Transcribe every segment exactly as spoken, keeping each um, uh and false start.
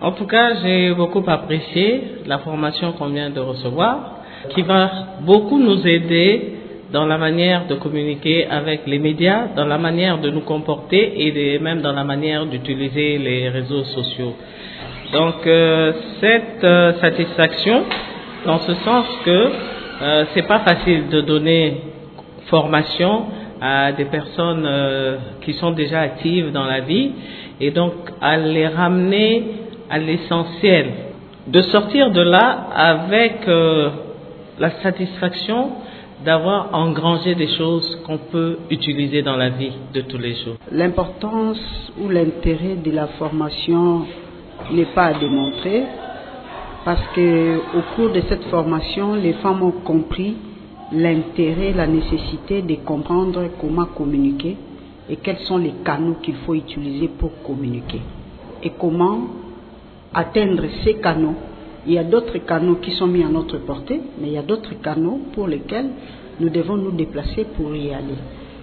En tout cas, j'ai beaucoup apprécié la formation qu'on vient de recevoir, qui va beaucoup nous aider dans la manière de communiquer avec les médias, dans la manière de nous comporter et même dans la manière d'utiliser les réseaux sociaux. Donc, euh, cette euh, satisfaction, dans ce sens que euh, c'est pas facile de donner formation à des personnes euh, qui sont déjà actives dans la vie, et donc à les ramener à l'essentiel, de sortir de là avec euh, la satisfaction d'avoir engrangé des choses qu'on peut utiliser dans la vie de tous les jours. L'importance ou l'intérêt de la formation n'est pas à démontrer, parce que au cours de cette formation, les femmes ont compris l'intérêt, la nécessité de comprendre comment communiquer et quels sont les canaux qu'il faut utiliser pour communiquer et comment atteindre ces canaux. Il y a d'autres canaux qui sont mis à notre portée, mais il y a d'autres canaux pour lesquels nous devons nous déplacer pour y aller.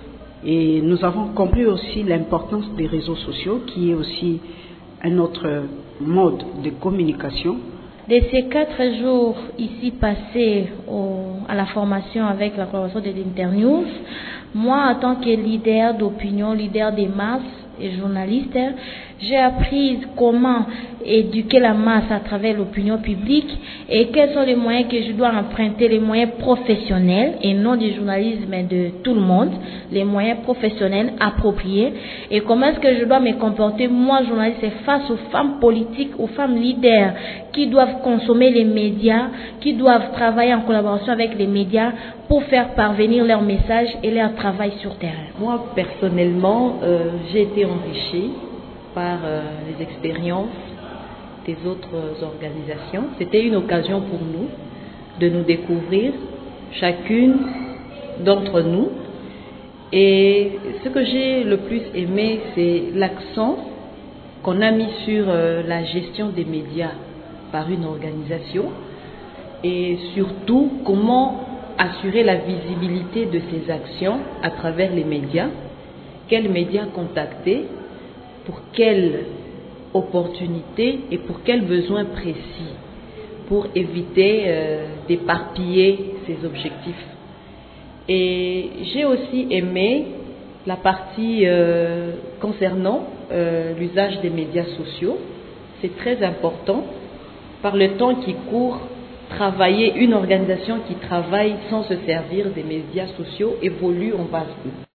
Et nous avons compris aussi l'importance des réseaux sociaux, qui est aussi un autre mode de communication. De ces quatre jours ici passés au, à la formation avec la collaboration de l'Internews, moi en tant que leader d'opinion, leader des masses et journaliste, j'ai appris comment éduquer la masse à travers l'opinion publique et quels sont les moyens que je dois emprunter, les moyens professionnels et non du journalisme mais de tout le monde, les moyens professionnels appropriés et comment est-ce que je dois me comporter, moi journaliste, face aux femmes politiques, aux femmes leaders qui doivent consommer les médias, qui doivent travailler en collaboration avec les médias pour faire parvenir leurs messages et leur travail sur terrain. Moi personnellement, euh, j'ai été enrichie par euh, les expériences des autres organisations. C'était une occasion pour nous de nous découvrir, chacune d'entre nous. Et ce que j'ai le plus aimé, c'est l'accent qu'on a mis sur euh, la gestion des médias par une organisation et surtout comment assurer la visibilité de ces actions à travers les médias, quels médias contacter, pour quelles opportunités et pour quels besoins précis, pour éviter euh, d'éparpiller ces objectifs. Et j'ai aussi aimé la partie euh, concernant euh, l'usage des médias sociaux. C'est très important. Par le temps qui court, travailler, une organisation qui travaille sans se servir des médias sociaux évolue en base.